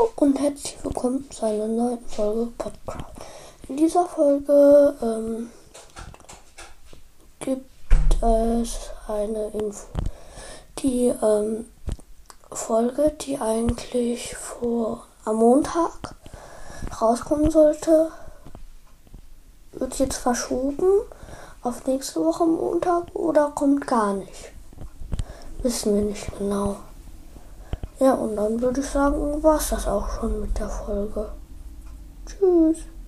Hallo und herzlich willkommen zu einer neuen Folge Podcast. In dieser Folge gibt es eine Info. Die Folge, die eigentlich am Montag rauskommen sollte, wird jetzt verschoben auf nächste Woche Montag oder kommt gar nicht. Wissen wir nicht genau. Ja, und dann würde ich sagen, war es das auch schon mit der Folge. Tschüss.